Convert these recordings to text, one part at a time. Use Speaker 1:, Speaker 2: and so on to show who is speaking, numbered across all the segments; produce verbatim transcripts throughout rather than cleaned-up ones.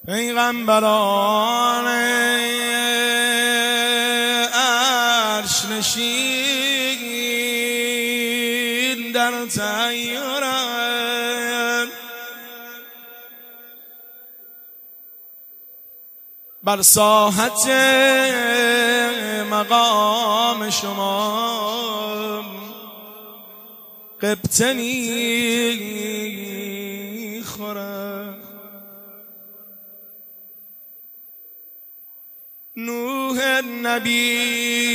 Speaker 1: پیغمبران عرش نشین در تحیرند، بر ساحت مقام شما قبطنی خورد. نوح النبی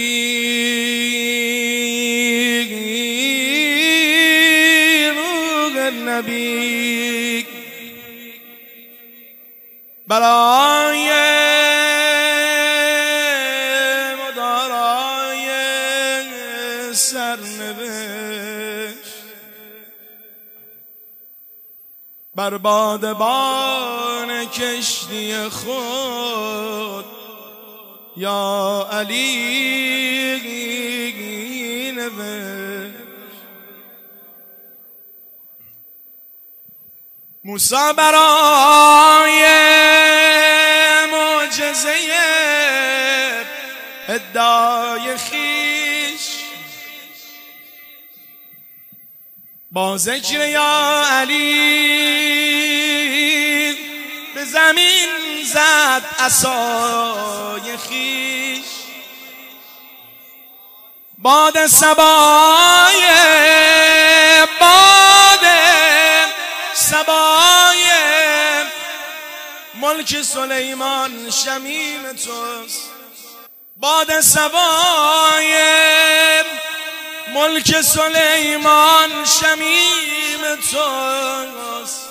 Speaker 1: نوح النبی برای مدارای سرنوشت بر بادبان کشتی خود یا علی نوشت. موسی برای معجزه ادعای خویش با ذکر یا علی به زمین زد عصای خویش. باد صبای باد صبای ملک سلیمان شمیم توست. باد صبای ملک سلیمان شمیم توست.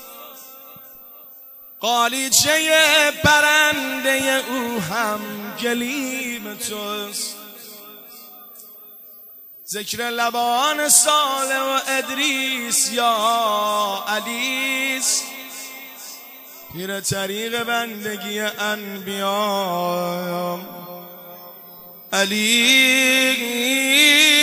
Speaker 1: قالیچه پرنده او هم گلیم توست. ذکر لبان صالح و ادریس یا علیس، پیر طریق بندگی انبیا علی